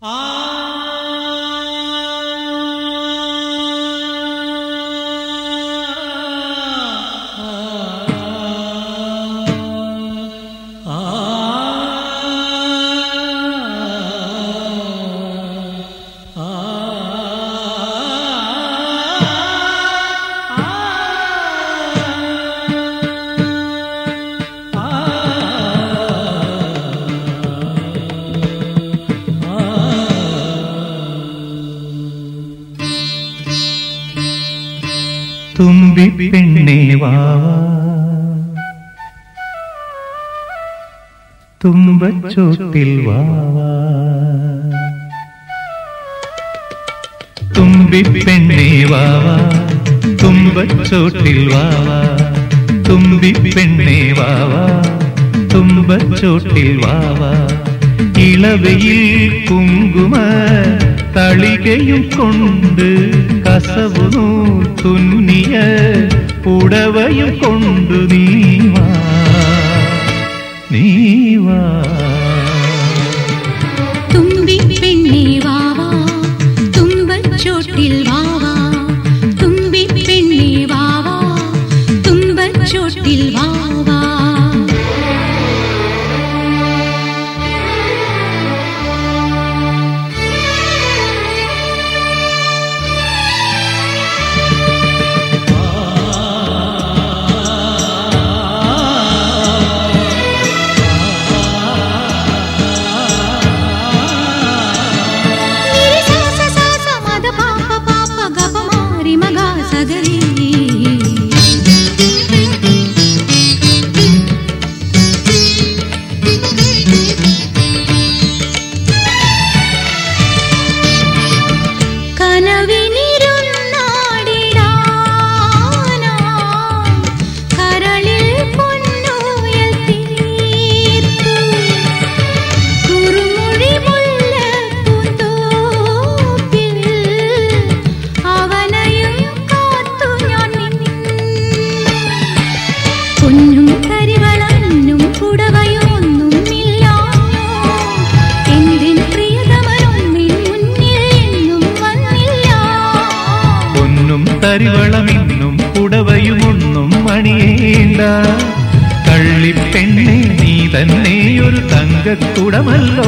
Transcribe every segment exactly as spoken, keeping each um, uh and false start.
തുമ്പി പെണ്ണേ വാവാ തുമ്പച്ചോട്ടിൽ വാവാ തുമ്പി പെണ്ണേ വാവാ തുമ്പച്ചോട്ടിൽ വാവാ തുമ്പി പെണ്ണേ വാവാ തുമ്പച്ചോട്ടിൽ വാവാ ഇളവയിൽ കുങ്കുമ തളികയും കൊണ്ട് കസവു നൂൽ തുന്നിയ പുടവയും കൊണ്ടു നീവാ നീവാ തുമ്പി പെണ്ണേ വാവാ തുമ്പച്ചോട്ടിൽ വാവാ തുമ്പി പെണ്ണേ വാവാ തുമ്പച്ചോട്ടിൽ വാവാ തരിവളമിന്നും പുടവയുമൊന്നും മണിയേണ്ട കള്ളിപ്പെണ്ണെ നീ തന്നെ ഒരു തങ്കക്കുടമല്ലോ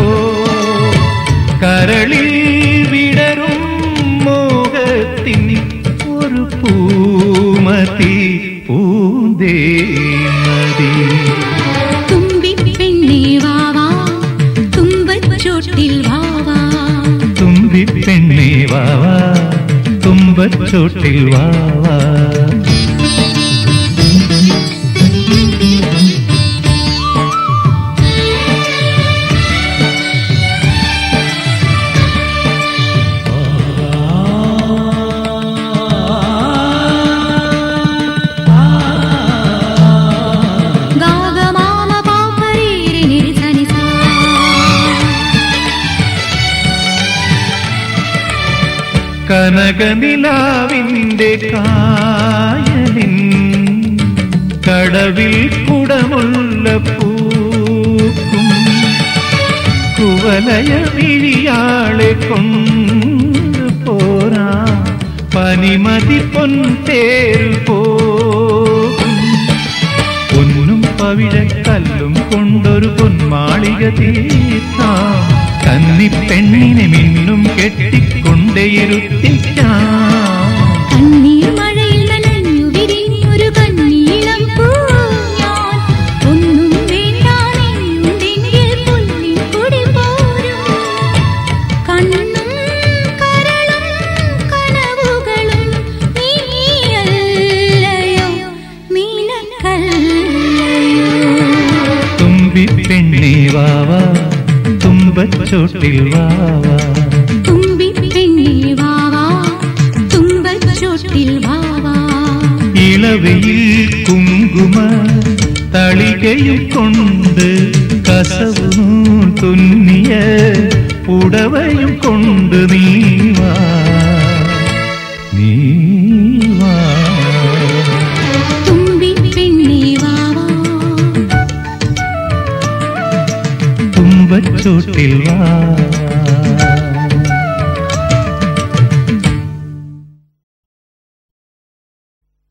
കരളിൽ വിടരും മോഹത്തിൻ ഒരു പൂമതി പൂന്തേമതി തുമ്പി പെണ്ണേ വാവാ തുമ്പച്ചോട്ടിൽ വാവാ തുമ്പി പെണ്ണേ വാവാ തുമ്പച്ചോട്ടിൽ വാവാ കനകനിലാവിന്റെ കായലിൻ കടവിൽ കുടമുള്ള പൂക്കും കുവലയ വിഴിയാളെ കൊണ്ടു പോരാ പനിമതി പൊൻതേരു പോകും പൊന്നും പവിഴക്കല്ലും കൊണ്ടൊരു പൊന്മാളിക തീർക്കാം കന്നിപ്പെണ്ണിനെ മിന്നും കെട്ടിക്കൊണ്ടേയിരുത്തിക്കാം കണ്ണീർ മഴയിൽ നനഞ്ഞു വിരിഞ്ഞൊരു കണ്ണീളം പൂ ഞാൻ ഒന്നും വേണ്ടാനെങ്കിൽ പുല്ലിൻ കൊടി പോരും കണ്ണും കരളും കനവുകളും നീയല്ലയോ നീനക്കല്ലയോ തുമ്പി പെണ്ണേ വാവാ തുമ്പച്ചോട്ടിൽ വാവാ തുമ്പി പെണ്ണേ വാവാ തുമ്പച്ചോട്ടിൽ വാവാ ഇളവയിൽ കുങ്കുമ തളികയും കൊണ്ട് കസവു തുന്നിയ പുടവയും